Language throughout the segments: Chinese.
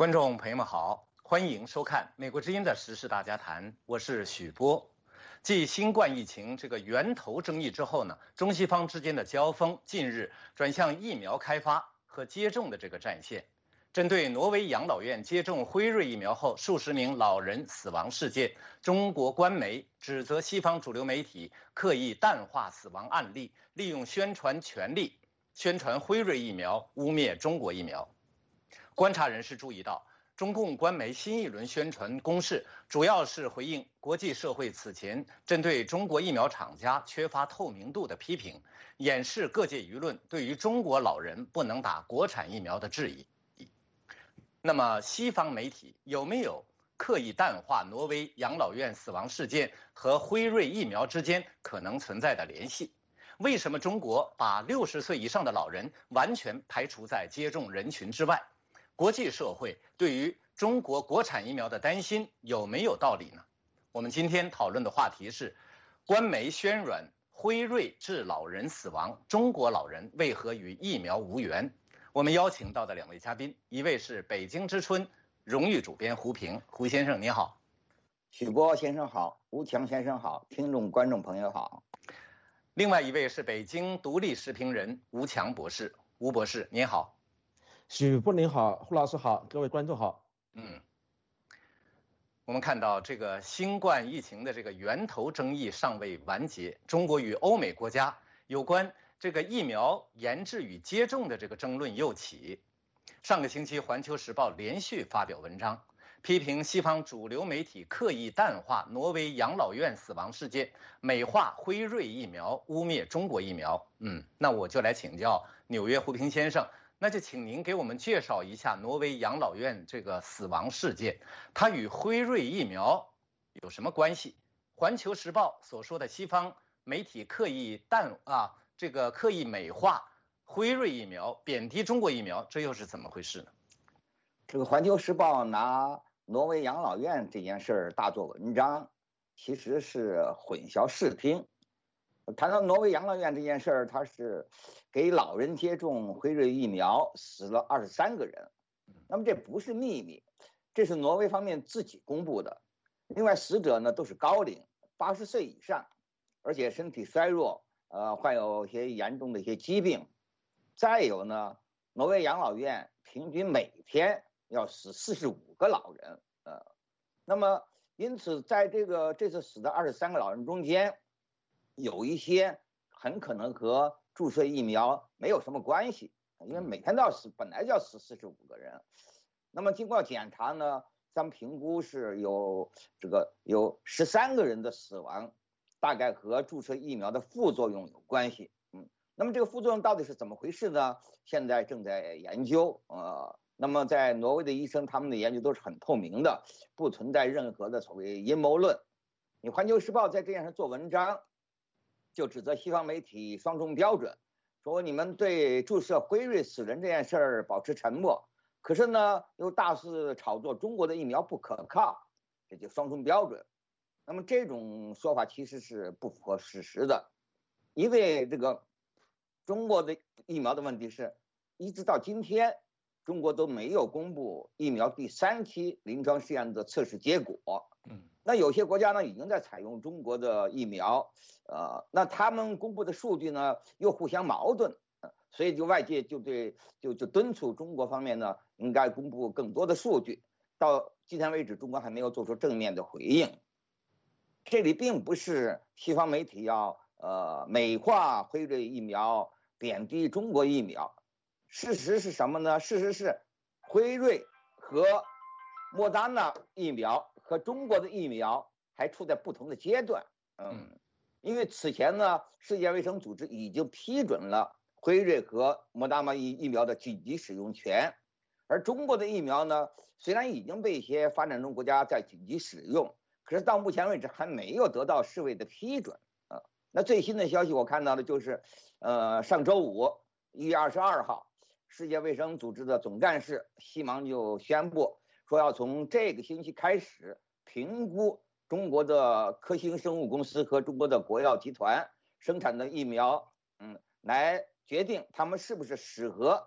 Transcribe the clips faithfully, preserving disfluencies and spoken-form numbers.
观众朋友们好，欢迎收看美国之音的时事大家谈，我是许波。继新冠疫情这个源头争议之后呢，中西方之间的交锋近日转向疫苗开发和接种的这个战线。针对挪威养老院接种辉瑞疫苗后数十名老人死亡事件，中国官媒指责西方主流媒体刻意淡化死亡案例，利用宣传权力宣传辉瑞疫苗，污蔑中国疫苗。观察人士注意到，中共官媒新一轮宣传攻势主要是回应国际社会此前针对中国疫苗厂家缺乏透明度的批评，掩饰各界舆论对于中国老人不能打国产疫苗的质疑。那么，西方媒体有没有刻意淡化挪威养老院死亡事件和辉瑞疫苗之间可能存在的联系？为什么中国把六十岁以上的老人完全排除在接种人群之外？国际社会对于中国国产疫苗的担心有没有道理呢？我们今天讨论的话题是，官媒宣传辉瑞致老人死亡，中国老人为何与疫苗无缘？我们邀请到的两位嘉宾，一位是北京之春荣誉主编胡平，胡先生你好。 许波先生好，吴强先生好，听众观众朋友好。 另外一位是北京独立时评人吴强博士，吴博士您好。 许波您好，胡老师好，各位观众好。 嗯，我们看到这个新冠疫情的这个源头争议尚未完结，中国与欧美国家有关这个疫苗研制与接种的这个争论又起。上个星期，《环球时报》连续发表文章，批评西方主流媒体刻意淡化挪威养老院死亡事件，美化辉瑞疫苗，污蔑中国疫苗。嗯，那我就来请教纽约胡平先生。那就请您给我们介绍一下挪威养老院这个死亡事件，它与辉瑞疫苗有什么关系？环球时报所说的西方媒体刻意淡啊，这个刻意美化辉瑞疫苗，贬低中国疫苗，这又是怎么回事呢？ 这个环球时报拿挪威养老院这件事儿大做文章，其实是混淆视听。谈到挪威养老院这件事儿，他是给老人接种辉瑞疫苗，死了二十三个人。那么这不是秘密，这是挪威方面自己公布的。另外，死者呢都是高龄，八十岁以上，而且身体衰弱，呃，患有一些严重的一些疾病。再有呢，挪威养老院平均每天要死四十五个老人，呃，那么因此在这个这次死的二十三个老人中间，有一些很可能和注射疫苗没有什么关系，因为每天都要死，本来就要死四十五个人。那么经过检查呢，咱们评估是有这个有十三个人的死亡，大概和注射疫苗的副作用有关系。嗯，那么这个副作用到底是怎么回事呢？现在正在研究。呃，那么在挪威的医生，他们的研究都是很透明的，不存在任何的所谓阴谋论。你《环球时报》在这件事做文章，就指责西方媒体双重标准，说你们对注射辉瑞死人这件事儿保持沉默，可是呢又大肆炒作中国的疫苗不可靠，这就双重标准。那么这种说法其实是不符合事实的，因为这个中国的疫苗的问题是，一直到今天，中国都没有公布疫苗第三期临床试验的测试结果。嗯。那有些国家呢已经在采用中国的疫苗，呃，那他们公布的数据呢又互相矛盾，呃、所以就外界就对就就敦促中国方面呢应该公布更多的数据。到今天为止，中国还没有做出正面的回应。这里并不是西方媒体要呃美化辉瑞疫苗，贬低中国疫苗。事实是什么呢？事实是辉瑞和莫达纳疫苗和中国的疫苗还处在不同的阶段，嗯，因为此前呢，世界卫生组织已经批准了辉瑞和莫达纳疫疫苗的紧急使用权，而中国的疫苗呢，虽然已经被一些发展中国家在紧急使用，可是到目前为止还没有得到世卫的批准啊。那最新的消息我看到的就是，呃，上周五一月二十二号，世界卫生组织的总干事西芒就宣布，说要从这个星期开始评估中国的科兴生物公司和中国的国药集团生产的疫苗，嗯，来决定他们是不是适合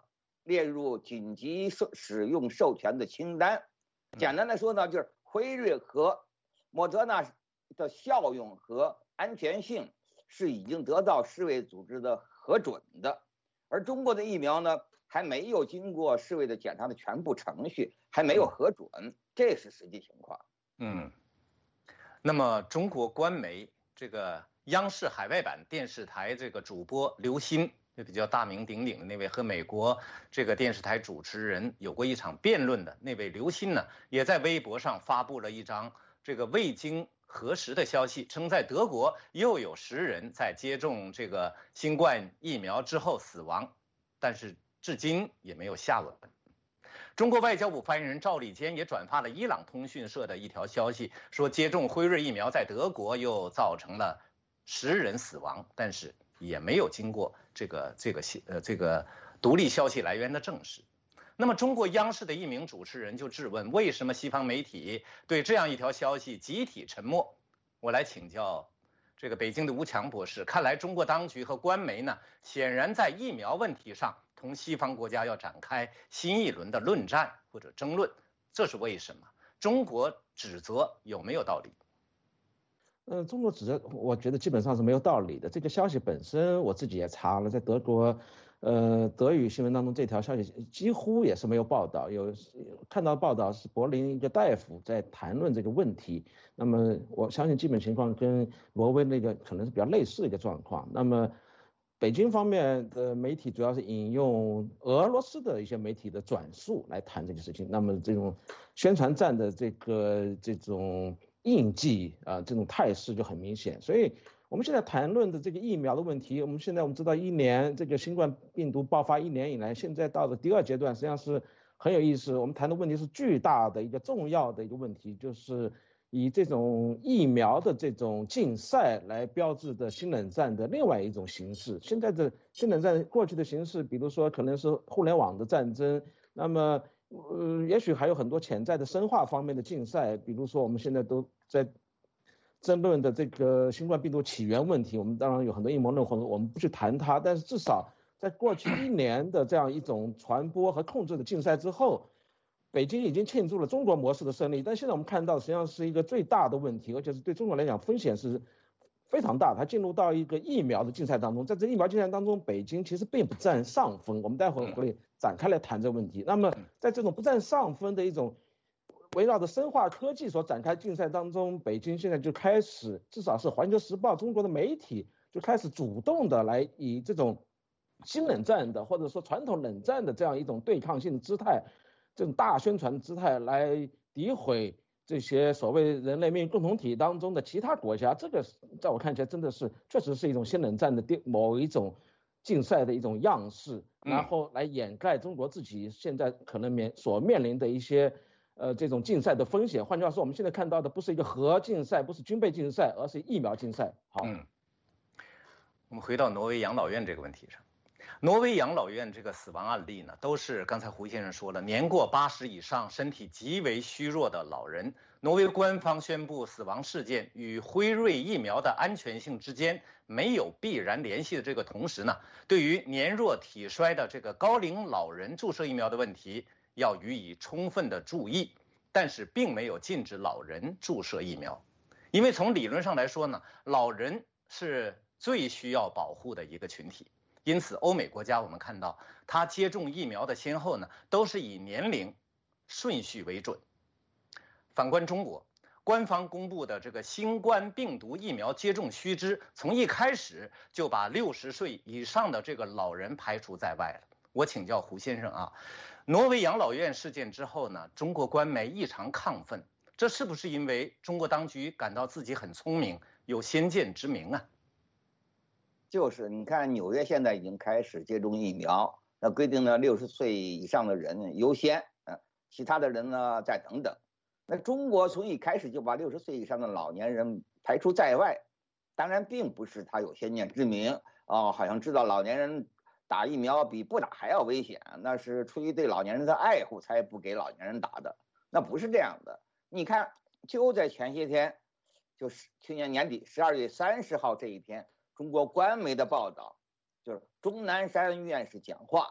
列入紧急授使用授权的清单。简单的说呢，就是辉瑞和莫德纳的效用和安全性是已经得到世卫组织的核准的，而中国的疫苗呢，还没有经过世卫的检查的全部程序，还没有核准，这是实际情况。 嗯，那么中国官媒这个央视海外版电视台这个主播刘鑫，就比较大名鼎鼎的那位和美国这个电视台主持人有过一场辩论的那位刘鑫呢，也在微博上发布了一张这个未经核实的消息，称在德国又有十人在接种这个新冠疫苗之后死亡，但是至今也没有下文。中国外交部发言人赵立坚也转发了伊朗通讯社的一条消息，说接种辉瑞疫苗在德国又造成了十人死亡，但是也没有经过这个这个呃这个独立消息来源的证实。那么中国央视的一名主持人就质问，为什么西方媒体对这样一条消息集体沉默？我来请教这个北京的吴强博士，看来中国当局和官媒呢，显然在疫苗问题上同西方国家要展开新一轮的论战或者争论，这是为什么？中国指责有没有道理？ 呃，中国指责，我觉得基本上是没有道理的。这个消息本身我自己也查了，在德国，呃，德语新闻当中这条消息几乎也是没有报道。有看到报道是柏林一个大夫在谈论这个问题。那么我相信基本情况跟挪威那个可能是比较类似的一个状况。那么北京方面的媒体主要是引用俄罗斯的一些媒体的转述来谈这个事情。那么这种宣传战的这个这种印记啊，这种态势就很明显。所以我们现在谈论的这个疫苗的问题，我们现在我们知道一年这个新冠病毒爆发一年以来，现在到了第二阶段，实际上是很有意思。我们谈的问题是巨大的一个重要的一个问题，就是以这种疫苗的这种竞赛来标志的新冷战的另外一种形式。现在的新冷战过去的形式，比如说可能是互联网的战争，那么呃，也许还有很多潜在的生化方面的竞赛，比如说我们现在都在争论的这个新冠病毒起源问题，我们当然有很多阴谋论，或者我们不去谈它，但是至少在过去一年的这样一种传播和控制的竞赛之后，北京已经庆祝了中国模式的胜利。但现在我们看到实际上是一个最大的问题，而且是对中国来讲风险是非常大，它进入到一个疫苗的竞赛当中。在这疫苗竞赛当中，北京其实并不占上风，我们待会儿会展开来谈这个问题。那么在这种不占上风的一种围绕着生化科技所展开竞赛当中，北京现在就开始，至少是《环球时报》中国的媒体就开始主动的来以这种新冷战的或者说传统冷战的这样一种对抗性的姿态，这种大宣传姿态来诋毁这些所谓人类命运共同体当中的其他国家。这个在我看起来真的是确实是一种新冷战的某一种竞赛的一种样式，然后来掩盖中国自己现在可能面所面临的一些呃这种竞赛的风险。换句话说，我们现在看到的不是一个核竞赛，不是军备竞赛，而是疫苗竞赛。好， 嗯，我们回到挪威养老院这个问题上。挪威养老院这个死亡案例呢，都是刚才胡先生说了，年过八十以上、身体极为虚弱的老人。挪威官方宣布，死亡事件与辉瑞疫苗的安全性之间没有必然联系的这个同时呢，对于年弱体衰的这个高龄老人注射疫苗的问题，要予以充分的注意，但是并没有禁止老人注射疫苗，因为从理论上来说呢，老人是最需要保护的一个群体。因此，欧美国家我们看到，他接种疫苗的先后呢，都是以年龄顺序为准。反观中国，官方公布的这个新冠病毒疫苗接种须知，从一开始就把六十岁以上的这个老人排除在外了。我请教胡先生啊，挪威养老院事件之后呢，中国官媒异常亢奋，这是不是因为中国当局感到自己很聪明，有先见之明啊？ 就是你看，纽约现在已经开始接种疫苗，那规定呢，六十岁以上的人优先，嗯，其他的人呢再等等。那中国从一开始就把六十岁以上的老年人排除在外，当然并不是他有先见之明啊，好像知道老年人打疫苗比不打还要危险，那是出于对老年人的爱护才不给老年人打的，那不是这样的。你看，就在前些天，就是去年年底十二月三十号这一天。中国官媒的报道，就是钟南山院士讲话，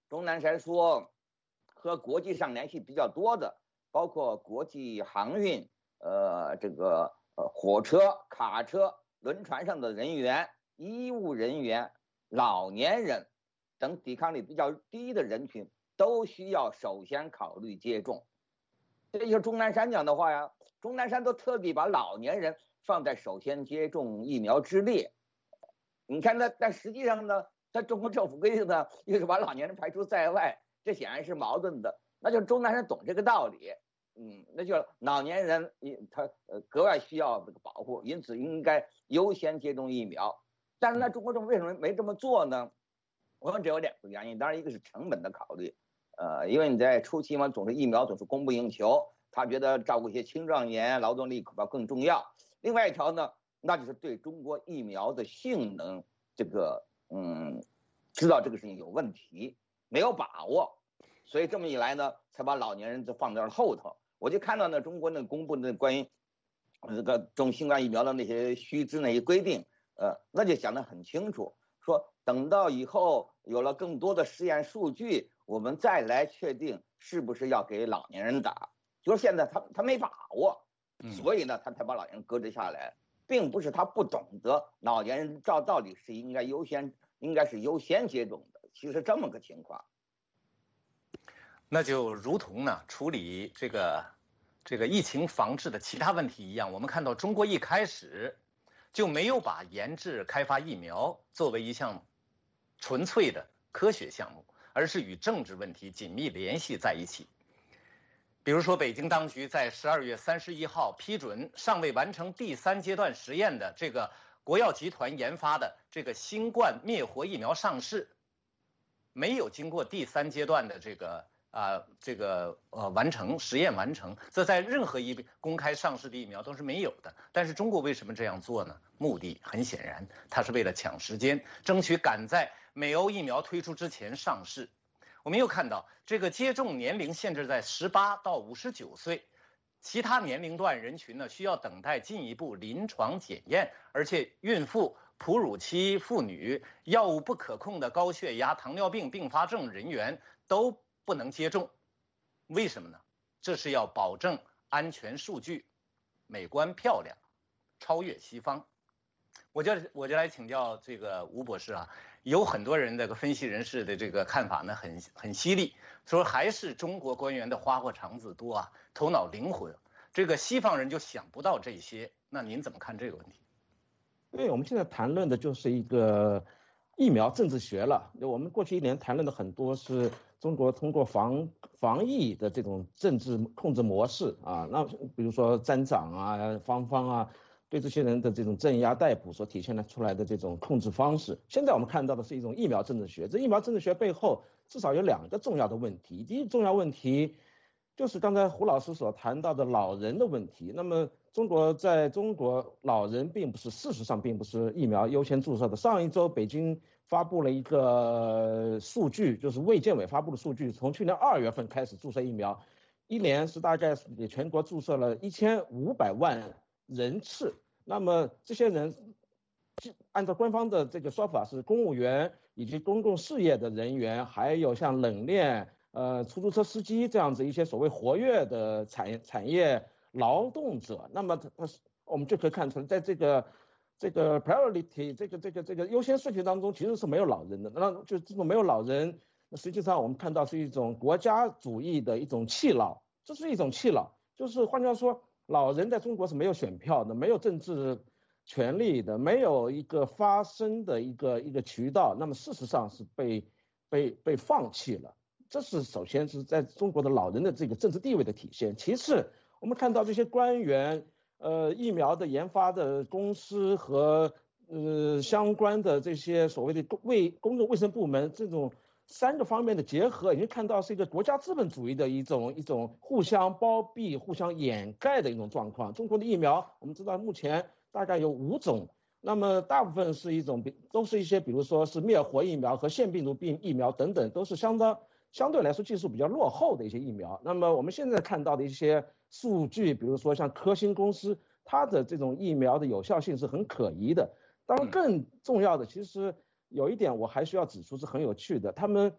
钟南山说，和国际上联系比较多的，包括国际航运，呃，这个呃火车、卡车、轮船上的人员、医务人员、老年人等抵抗力比较低的人群，都需要首先考虑接种。这就是钟南山讲的话呀。钟南山都特地把老年人放在首先接种疫苗之列。你看，那但实际上呢，他中国政府规定呢，又是把老年人排除在外，这显然是矛盾的。那就钟南山懂这个道理，嗯，那就老年人他呃格外需要这个保护，因此应该优先接种疫苗。但是呢，中国政府为什么没这么做呢？我想这有两个原因，当然一个是成本的考虑，呃，因为你在初期嘛，总是疫苗总是供不应求。他觉得照顾一些青壮年、劳动力恐怕更重要。另外一条呢，那就是对中国疫苗的性能，这个嗯，知道这个事情有问题，没有把握，所以这么一来呢，才把老年人就放在了后头。我就看到呢，中国那公布的关于这个种新冠疫苗的那些须知那些规定，呃，那就讲得很清楚，说等到以后有了更多的实验数据，我们再来确定是不是要给老年人打。就是现在他他没把握，所以呢，他才把老年人搁置下来，并不是他不懂得老年人照道理是应该优先，应该是优先接种的，其实这么个情况。 那就如同呢处理这个这个疫情防治的其他问题一样，我们看到中国一开始就没有把研制开发疫苗作为一项纯粹的科学项目，而是与政治问题紧密联系在一起。比如说，北京当局在十二月三十一号批准尚未完成第三阶段实验的这个国药集团研发的这个新冠灭活疫苗上市，没有经过第三阶段的这个啊、呃、这个呃完成实验完成，这在任何一公开上市的疫苗都是没有的。但是中国为什么这样做呢？目的很显然，它是为了抢时间，争取赶在美欧疫苗推出之前上市。我们又看到这个接种年龄限制在十八到五十九岁，其他年龄段人群呢需要等待进一步临床检验，而且孕妇、哺乳期妇女、药物不可控的高血压、糖尿病并发症人员都不能接种。为什么呢？这是要保证安全数据美观漂亮，超越西方。我就我就来请教这个吴博士啊，有很多人这个分析人士的这个看法呢，很很犀利，说还是中国官员的花花肠子多啊，头脑灵活，这个西方人就想不到这些。那您怎么看这个问题？ 因为我们现在谈论的就是一个疫苗政治学了。我们过去一年谈论的很多是中国通过防防疫的这种政治控制模式啊，那比如说站长啊、方方啊。对这些人的这种镇压逮捕所体现出来的这种控制方式，现在我们看到的是一种疫苗政治学。这疫苗政治学背后至少有两个重要的问题。第一重要问题就是刚才胡老师所谈到的老人的问题。那么中国在中国老人并不是事实上并不是疫苗优先注射的。上一周北京发布了一个数据，就是卫健委发布的数据，从去年二月份开始注射疫苗，一年是大概给全国注射了一千五百万人次。那么这些人按照官方的这个说法是公务员以及公共事业的人员，还有像冷链呃出租车司机这样子一些所谓活跃的产产业劳动者。那么他我们就可以看出来，在这个这个 priority 这个这个这个优先顺序当中其实是没有老人的。那就这种没有老人，实际上我们看到是一种国家主义的一种弃老，这是一种弃老，就是换句话说，老人在中国是没有选票的，没有政治权利的，没有一个发声的一个一个渠道。那么事实上是被被被放弃了。这是首先是在中国的老人的这个政治地位的体现。其次，我们看到这些官员、呃疫苗的研发的公司和呃相关的这些所谓的卫公共卫生部门这种三个方面的结合，已经看到是一个国家资本主义的一种一种互相包庇、互相掩盖的一种状况。中国的疫苗，我们知道目前大概有五种，那么大部分是一种，都是一些，比如说是灭活疫苗和腺病毒病疫苗等等，都是相当相对来说技术比较落后的一些疫苗。那么我们现在看到的一些数据，比如说像科兴公司，它的这种疫苗的有效性是很可疑的。当然，更重要的，其实有一点我还需要指出是很有趣的，他们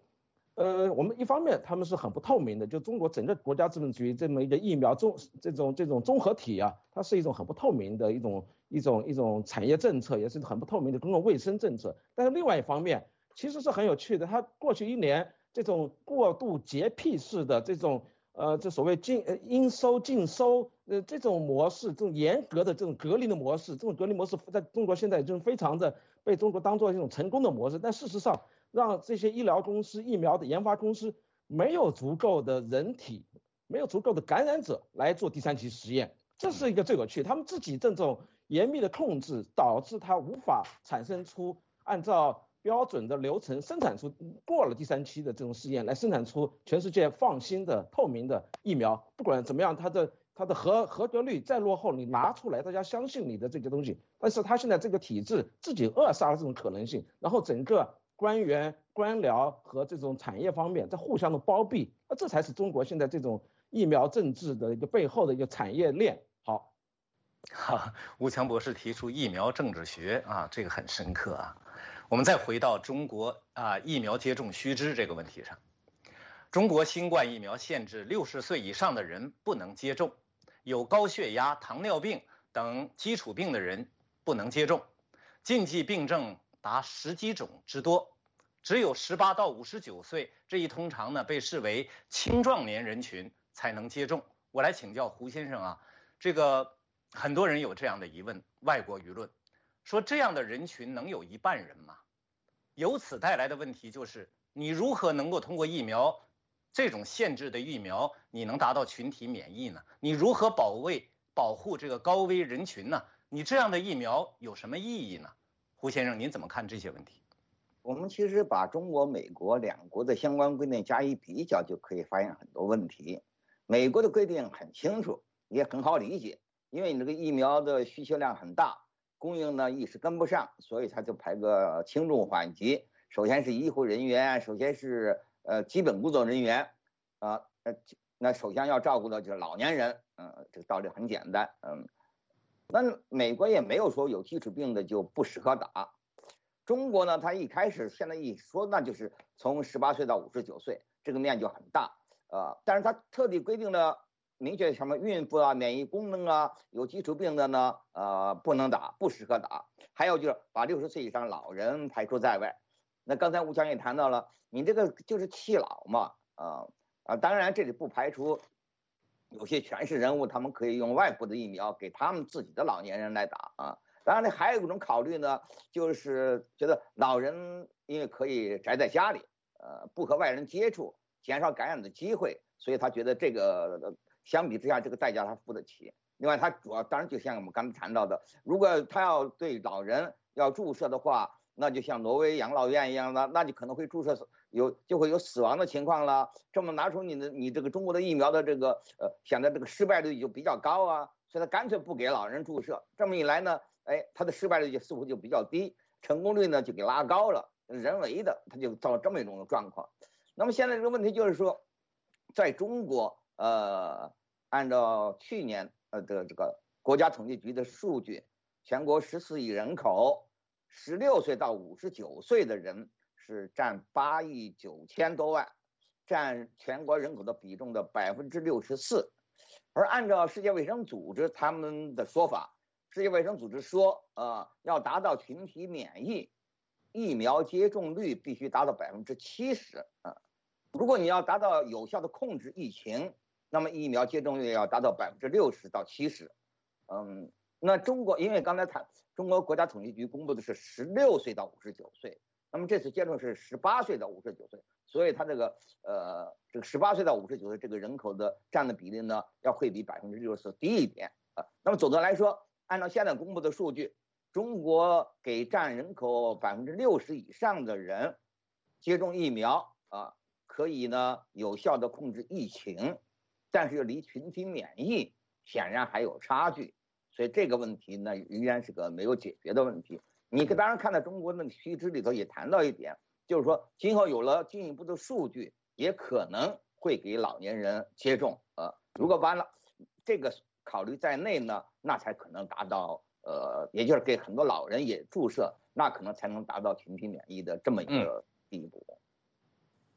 呃，我们一方面他们是很不透明的，就中国整个国家资本主义这么一个疫苗综这种这种综合体啊，它是一种很不透明的一种一种一种产业政策，也是很不透明的公共卫生政策。但是另外一方面，其实是很有趣的，它过去一年这种过度洁癖式的这种呃这所谓禁呃应收尽收呃这种模式，这种严格的这种隔离的模式，这种隔离模式在中国现在已经非常的被中国当做一种成功的模式，但事实上，让这些医疗公司、疫苗的研发公司没有足够的人体、没有足够的感染者来做第三期实验，这是一个最有趣。他们自己这种严密的控制，导致它无法产生出按照标准的流程生产出过了第三期的这种试验来生产出全世界放心的透明的疫苗。不管怎么样，它的它的合合格率再落后，你拿出来，大家相信你的这个东西，但是它现在这个体制自己扼杀了这种可能性，然后整个官员、官僚和这种产业方面在互相的包庇，那这才是中国现在这种疫苗政治的一个背后的一个产业链。好， 哈，吴强博士提出疫苗政治学啊，这个很深刻啊。我们再回到中国啊疫苗接种须知这个问题上，中国新冠疫苗限制六十岁以上的人不能接种，有高血压、糖尿病等基础病的人不能接种，禁忌病症达十几种之多。只有十八到五十九岁这一通常呢被视为青壮年人群才能接种。我来请教胡先生啊，这个很多人有这样的疑问，外国舆论说这样的人群能有一半人吗？由此带来的问题就是，你如何能够通过疫苗这种限制的疫苗，你能达到群体免疫呢？你如何保卫保护这个高危人群呢？你这样的疫苗有什么意义呢？胡先生，您怎么看这些问题？ 我们其实把中国、美国两国的相关规定加以比较，就可以发现很多问题。美国的规定很清楚，也很好理解，因为你这个疫苗的需求量很大，供应呢一时跟不上，所以他就排个轻重缓急。首先是医护人员，首先是呃基本工作人员，啊呃那首先要照顾的就是老年人，嗯，这个道理很简单，嗯。那美国也没有说有基础病的就不适合打。中国呢，它一开始现在一说，那就是从十八岁到五十九岁，这个面就很大，呃，但是它特地规定了明确什么孕妇啊、免疫功能啊、有基础病的呢，呃，不能打，不适合打。还有就是把六十岁以上老人排除在外。那刚才吴强也谈到了，你这个就是弃老嘛，啊、呃、啊，当然这里不排除有些权势人物，他们可以用外国的疫苗给他们自己的老年人来打啊。当然呢，还有一种考虑呢，就是觉得老人因为可以宅在家里，呃，不和外人接触，减少感染的机会，所以他觉得这个相比之下，这个代价他付得起。另外，他主要当然就像我们刚才谈到的，如果他要对老人要注射的话，那就像挪威养老院一样的，那你可能会注射有就会有死亡的情况了。这么拿出你的你这个中国的疫苗的这个呃，显得这个失败率就比较高啊，所以他干脆不给老人注射。这么一来呢，哎，它的失败率就似乎就比较低，成功率呢就给拉高了，人为的它就造成这么一种状况。那么现在这个问题就是说，在中国，呃，按照去年呃的这个国家统计局的数据，全国十四亿人口，十六岁到五十九岁的人是占八亿九千多万，占全国人口的比重的百分之六十四。而按照世界卫生组织他们的说法，世界卫生组织说，呃，要达到群体免疫，疫苗接种率必须达到百分之七十啊。如果你要达到有效的控制疫情，那么疫苗接种率要达到百分之六十到七十。嗯，那中国因为刚才谈中国国家统计局公布的是十六岁到五十九岁，那么这次接种是十八岁到五十九岁，所以它这个呃这个十八岁到五十九岁这个人口的占的比例呢，要会比百分之六十四低一点啊。那么总的来说，按照现在公布的数据，中国给占人口百分之六十以上的人接种疫苗啊，可以呢有效的控制疫情，但是离群体免疫显然还有差距，所以这个问题呢仍然是个没有解决的问题。你当然看到中国的须知里头也谈到一点，就是说今后有了进一步的数据，也可能会给老年人接种。呃，如果把了这个考虑在内呢，那才可能达到呃，也就是给很多老人也注射，那可能才能达到群体免疫的这么一个地步。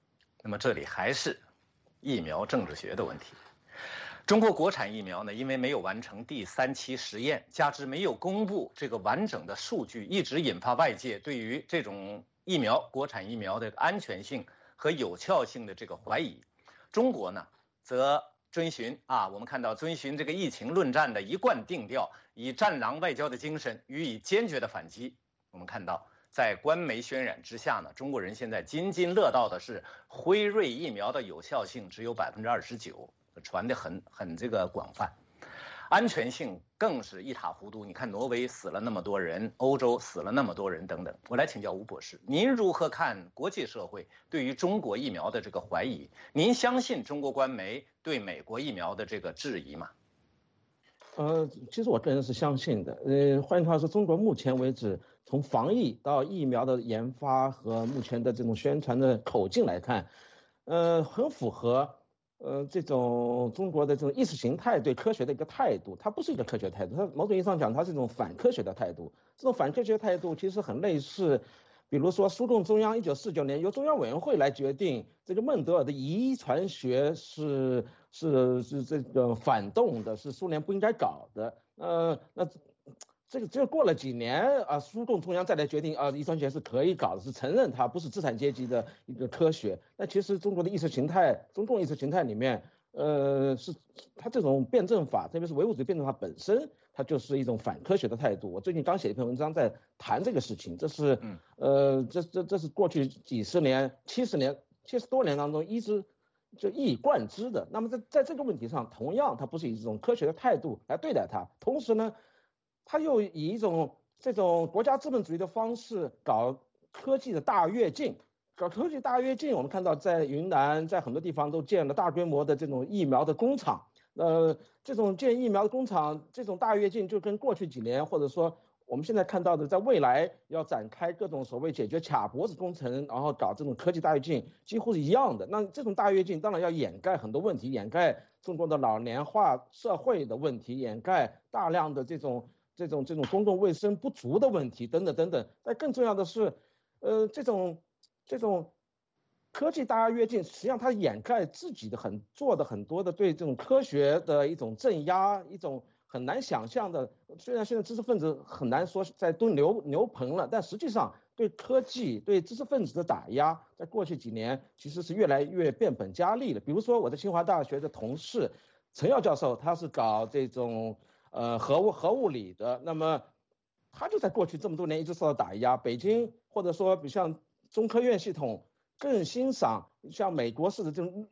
那么这里还是疫苗政治学的问题。中国国产疫苗呢，因为没有完成第三期实验，加之没有公布这个完整的数据，一直引发外界对于这种疫苗、国产疫苗的安全性和有效性的这个怀疑。中国呢，则遵循啊，我们看到遵循这个疫情论战的一贯定调，以战狼外交的精神予以坚决的反击。我们看到，在官媒渲染之下呢，中国人现在津津乐道的是辉瑞疫苗的有效性只有百分之二十九。传得很很这个广泛，安全性更是一塌糊涂。你看挪威死了那么多人，欧洲死了那么多人等等。我来请教吴博士，您如何看国际社会对于中国疫苗的这个怀疑？您相信中国官媒对美国疫苗的这个质疑吗？ 呃，其实我个人是相信的。呃，换句话说，中国目前为止，从防疫到疫苗的研发和目前的这种宣传的口径来看，呃，很符合。呃，这种中国的这种意识形态对科学的一个态度，它不是一个科学态度，它某种意义上讲，它是一种反科学的态度。这种反科学态度其实很类似，比如说苏共中央一九四九年由中央委员会来决定这个孟德尔的遗传学是是是这个反动的，是苏联不应该搞的。呃，那这个只有过了几年啊，苏共中央再来决定啊，遗传学是可以搞的，是承认它不是资产阶级的一个科学。那其实中国的意识形态，中共意识形态里面，呃，是它这种辩证法，特别是唯物主义辩证法本身，它就是一种反科学的态度。我最近刚写一篇文章在谈这个事情，这是呃，这这这是过去几十年、七十年、七十多年当中一直就一以贯之的。那么在在这个问题上，同样它不是以这种科学的态度来对待它，同时呢。他又以一种这种国家资本主义的方式搞科技的大跃进，搞科技大跃进，我们看到在云南，在很多地方都建了大规模的这种疫苗的工厂。呃，这种建疫苗的工厂，这种大跃进就跟过去几年，或者说我们现在看到的，在未来要展开各种所谓解决卡脖子工程，然后搞这种科技大跃进，几乎是一样的。那这种大跃进当然要掩盖很多问题，掩盖中国的老年化社会的问题，掩盖大量的这种。这种这种公共卫生不足的问题等等等等，但更重要的是，呃，这种这种科技大跃进，实际上它掩盖自己的很做的很多的对这种科学的一种镇压，一种很难想象的。虽然现在知识分子很难说在蹲牛牛棚了，但实际上对科技对知识分子的打压，在过去几年其实是越来越变本加厉了。比如说我在清华大学的同事陈耀教授，他是搞这种。呃，核物核物理的，那么他就在过去这么多年一直受到打压。北京或者说比像中科院系统更欣赏像美国式的这种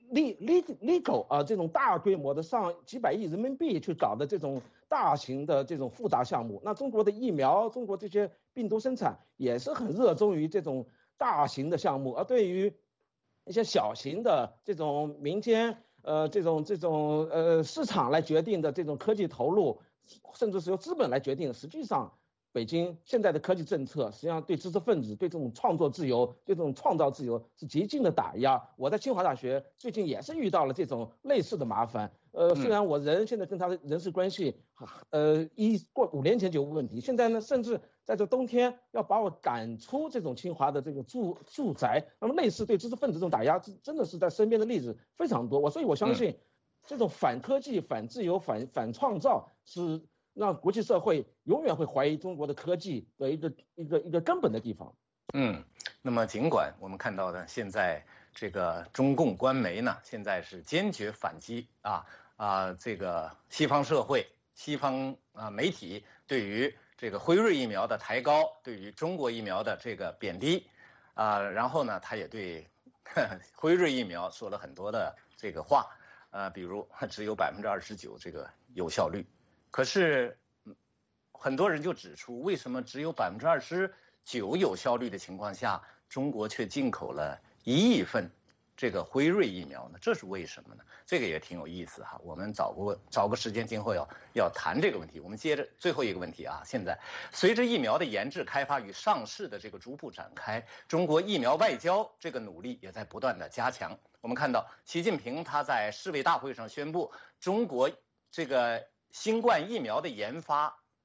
legal 啊这种大规模的上几百亿人民币去搞的这种大型的这种复杂项目。那中国的疫苗，中国这些病毒生产也是很热衷于这种大型的项目，而对于一些小型的这种民间呃这种这种呃市场来决定的这种科技投入。甚至是由资本来决定。实际上，北京现在的科技政策实际上对知识分子、对这种创作自由、对这种创造自由是极尽的打压。我在清华大学最近也是遇到了这种类似的麻烦。呃，虽然我人现在跟他的人事关系，呃，一过五年前就有问题，现在呢，甚至在这冬天要把我赶出这种清华的这个住住宅。那么类似对知识分子这种打压，真的是在身边的例子非常多。我所以我相信。这种反科技、反自由、反反创造，是让国际社会永远会怀疑中国的科技的一个一个一个根本的地方。 嗯，那么尽管我们看到的现在这个中共官媒呢，现在是坚决反击啊啊，这个西方社会、西方啊媒体对于这个辉瑞疫苗的抬高，对于中国疫苗的这个贬低啊，然后呢，他也对呵呵辉瑞疫苗说了很多的这个话。呃，比如只有百分之二十九这个有效率，可是很多人就指出，为什么只有百分之二十九有效率的情况下，中国却进口了一亿份这个辉瑞疫苗呢？这是为什么呢？这个也挺有意思哈。我们找个找个时间，今后要要谈这个问题。我们接着最后一个问题啊，现在随着疫苗的研制、开发与上市的这个逐步展开，中国疫苗外交这个努力也在不断的加强。我们看到，习近平他在世卫大会上宣布，中国这个新冠疫苗的研发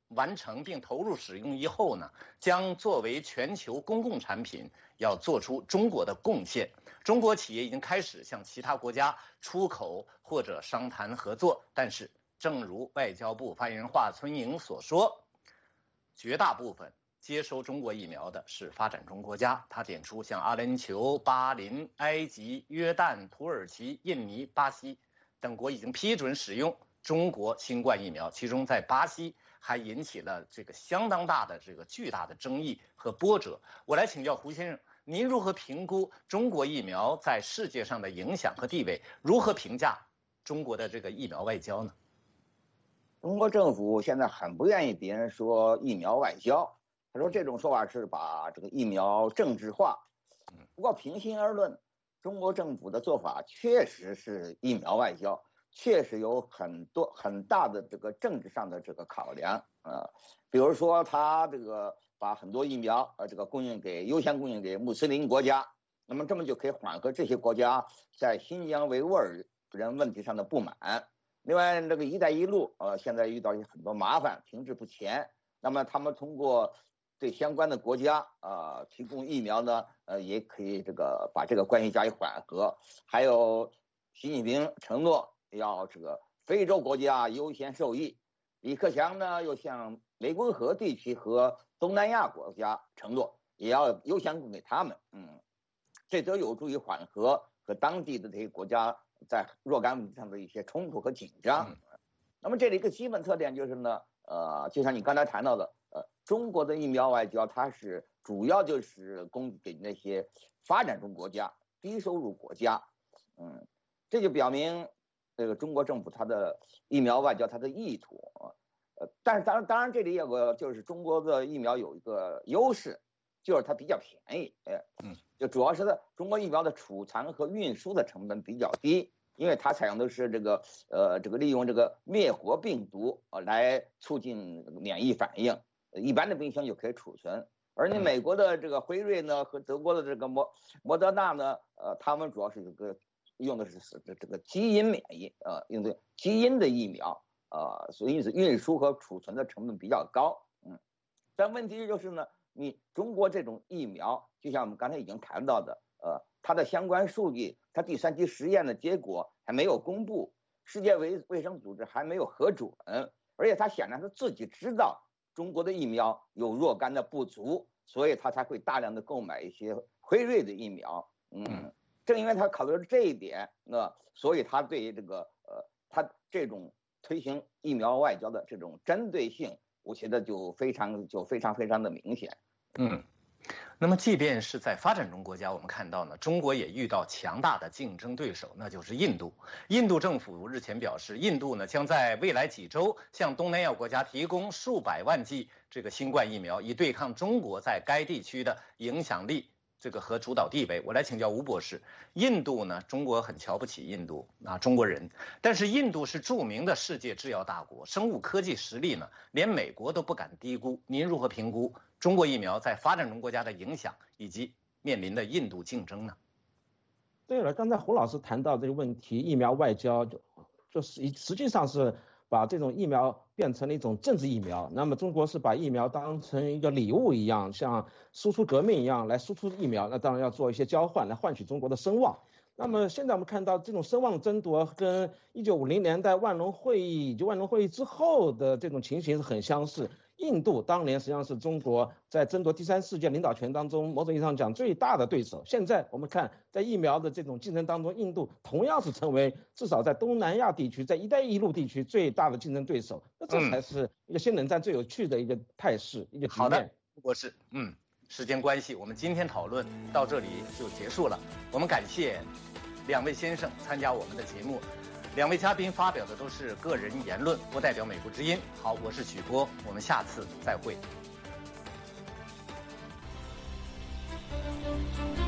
完成并投入使用以后呢，将作为全球公共产品，要做出中国的贡献。中国企业已经开始向其他国家出口或者商谈合作，但是正如外交部发言人华春莹所说，绝大部分接收中国疫苗的是发展中国家。他点出像阿联酋、巴林、埃及、约旦、土耳其、印尼、巴西等国已经批准使用中国新冠疫苗，其中在巴西还引起了这个相当大的这个巨大的争议和波折。我来请教胡先生，您如何评估中国疫苗在世界上的影响和地位？如何评价中国的这个疫苗外交呢？ 中国政府现在很不愿意别人说疫苗外交，他说这种说法是把这个疫苗政治化。不过平心而论，中国政府的做法确实是疫苗外交，确实有很多很大的这个政治上的这个考量啊、呃，比如说他这个把很多疫苗呃这个供应给优先供应给穆斯林国家，那么这么就可以缓和这些国家在新疆维吾尔人问题上的不满。另外，这个“一带一路”呃，现在遇到很多麻烦，停滞不前。那么，他们通过对相关的国家啊、呃、提供疫苗呢，呃，也可以这个把这个关系加以缓和。还有，习近平承诺要这个非洲国家优先受益，李克强呢又向湄公河地区和东南亚国家承诺，也要优先供给他们。嗯，这都有助于缓和和当地的这些国家在若干问题上的一些冲突和紧张。那么这里一个基本特点就是呢，呃，就像你刚才谈到的，呃，中国的疫苗外交它是主要就是供给那些发展中国家、低收入国家，嗯，这就表明这个中国政府它的疫苗外交它的意图。呃，但是当然当然这里有个就是中国的疫苗有一个优势，就是它比较便宜，哎，嗯，就主要是的中国疫苗的储藏和运输的成本比较低，因为它采用的是这个呃这个利用这个灭活病毒啊、呃、来促进免疫反应，一般的冰箱就可以储存。而你美国的这个辉瑞呢和德国的这个莫莫德纳呢，呃，他们主要是这个用的是这这个基因免疫，呃，用的基因的疫苗，呃，所以因此运输和储存的成本比较高，嗯，但问题就是呢。你中国这种疫苗，就像我们刚才已经谈到的，呃，它的相关数据，它第三期实验的结果还没有公布，世界卫卫生组织还没有核准，而且它显然是自己知道中国的疫苗有若干的不足，所以它才会大量的购买一些辉瑞的疫苗。嗯，正因为它考虑了这一点，那所以它对这个呃，它这种推行疫苗外交的这种针对性，我觉得就非常就非常非常的明显。 嗯，那么即便是在发展中国家，我们看到呢，中国也遇到强大的竞争对手，那就是印度。印度政府日前表示，印度呢将在未来几周向东南亚国家提供数百万剂这个新冠疫苗，以对抗中国在该地区的影响力这个和主导地位。我来请教吴博士，印度呢，中国很瞧不起印度啊，中国人，但是印度是著名的世界制药大国，生物科技实力呢，连美国都不敢低估。您如何评估中国疫苗在发展中国家的影响，以及面临的印度竞争呢？ 对了，刚才胡老师谈到这个问题，疫苗外交就就是实际上是把这种疫苗变成了一种政治疫苗。那么中国是把疫苗当成一个礼物一样，像输出革命一样来输出疫苗，那当然要做一些交换来换取中国的声望。那么现在我们看到这种声望争夺跟一九五零年代万隆会议，就万隆会议之后的这种情形是很相似。印度当年实际上是中国在争夺第三世界领导权当中某种意义上讲最大的对手。现在我们看在疫苗的这种竞争当中，印度同样是成为至少在东南亚地区，在一带一路地区最大的竞争对手。那这才是一个新冷战最有趣的一个态势，嗯、一个局面。 好的，吴博士，嗯，时间关系，我们今天讨论到这里就结束了。我们感谢两位先生参加我们的节目。两位嘉宾发表的都是个人言论，不代表美国之音。好，我是许波，我们下次再会。